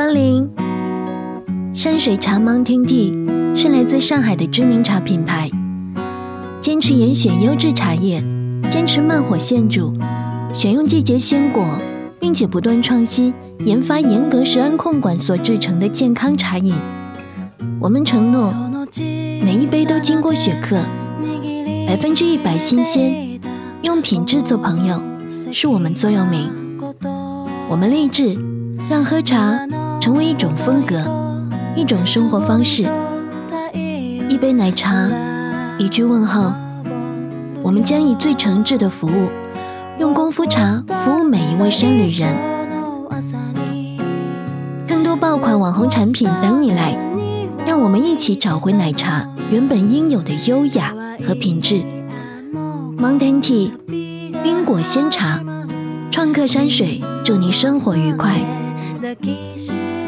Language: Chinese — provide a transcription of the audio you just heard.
光临。山水茶 Mountain Tea 是来自上海的知名茶品牌，坚持严选优质茶叶，坚持慢火现煮，选用季节鲜果，并且不断创新研发严格食安控管所制成的健康茶饮。我们承诺每一杯都经过雪克，100%新鲜，用品质做朋友是我们座右铭。我们立志让喝茶成为一种风格，一种生活方式。一杯奶茶，一句问候，我们将以最诚挚的服务，用功夫茶服务每一位山旅人。更多爆款网红产品等你来，让我们一起找回奶茶原本应有的优雅和品质。Mountain Tea 冰果鲜茶，创客山水，祝你生活愉快。